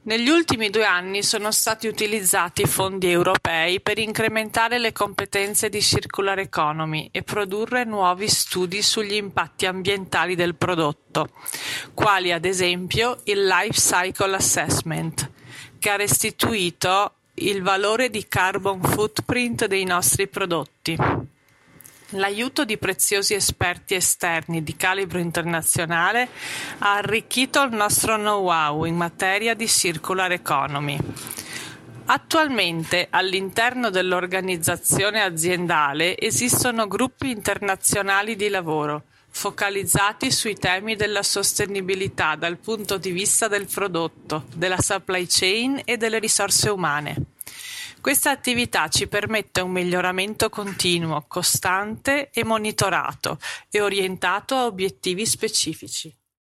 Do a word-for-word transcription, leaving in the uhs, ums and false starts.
Negli ultimi due anni sono stati utilizzati fondi europei per incrementare le competenze di Circular Economy e produrre nuovi studi sugli impatti ambientali del prodotto, quali ad esempio il Life Cycle Assessment, che ha restituito il valore di carbon footprint dei nostri prodotti. L'aiuto di preziosi esperti esterni di calibro internazionale ha arricchito il nostro know-how in materia di circular economy. Attualmente all'interno dell'organizzazione aziendale esistono gruppi internazionali di lavoro focalizzati sui temi della sostenibilità dal punto di vista del prodotto, della supply chain e delle risorse umane. Questa attività ci permette un miglioramento continuo, costante e monitorato e orientato a obiettivi specifici.